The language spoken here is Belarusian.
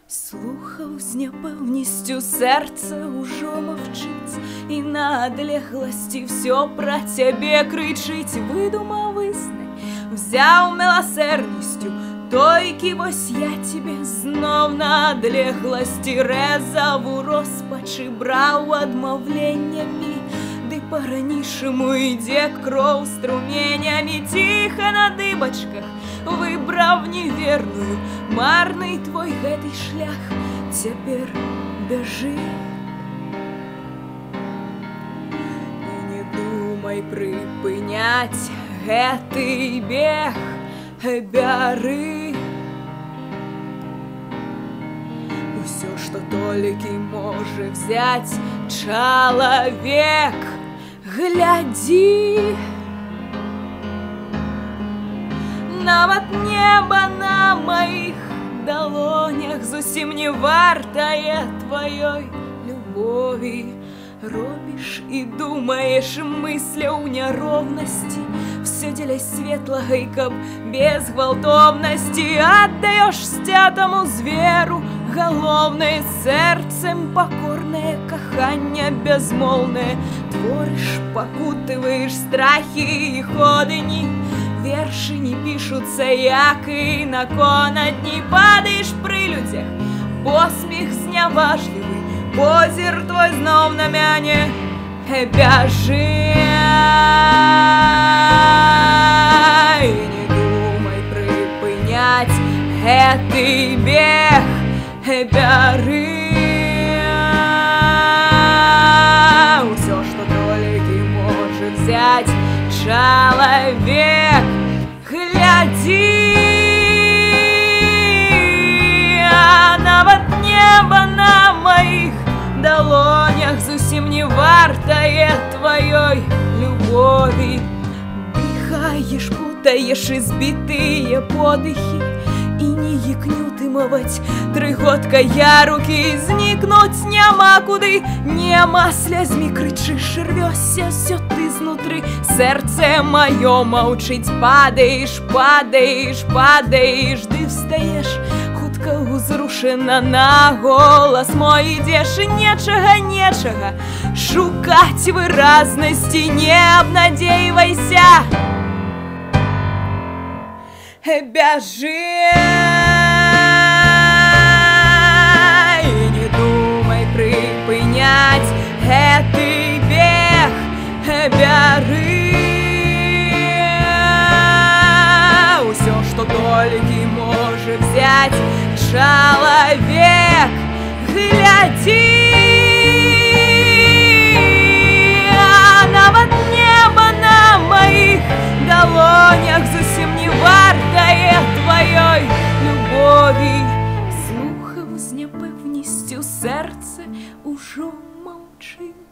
Слухав з непевністю, серце уже мовчить, і на одлеглості все про тебе кричить. Видумав існи, взяв милосердністю той, кимось я тебе знов на одлеглості резав у розпачі, брав одмовленнями, ды по-ранішому йде кров струменями. Тихо на дыбочках выбрав неверную, марный твой гэтый шлях, цяпер бяжы. І не думай прыпыняць гэты бег, бяры усё, што толькі можа взять чалавек. Глядзі, нават неба на маіх далонях зусім не вартае тваёй любові. Робіш і думаеш, мысляў няроўнасці, все дзеля светлага, і каб без гвалтовнасці аддаёш сцятаму зверу галоўнае, сэрцем пакорнае каханне безмолвнае. Творыш, пакутываеш страхі і ходыні, вершы не пішуцца, як і на конадні. Падаеш пры людзях, посміх зняважлівы, позір твой зноў на мяне. Бяжы, не думай прыпыняць гэты бег, бяры усё, што толькі можа взять чалавек. Глядзі, нават неба на маіх далонях зусім не вартае тваёй любові. Дыхаеш, путаеш избітыя подыхі, і не ікнютымаваць трыгодка я рукі. Знікнуць няма куды, нема слязьмі крычыш, рвёшся всё ты знутры. Сэрце маё маўчыць, падаеш, падаеш, падаеш, ды встаеш хутка узрушена на голас мой. Ідзеш, нечага, нечага шукаць выразнасці, не абнадзейвайся. Бяжы, і не думай прыпыняць гэты бег, бяры усё, што толькі можа взять чалавек. Глядзі, нават неба на маіх далонях зусім не вартае тваёй любові. Слухав з непевністю, серце ужо мовчить.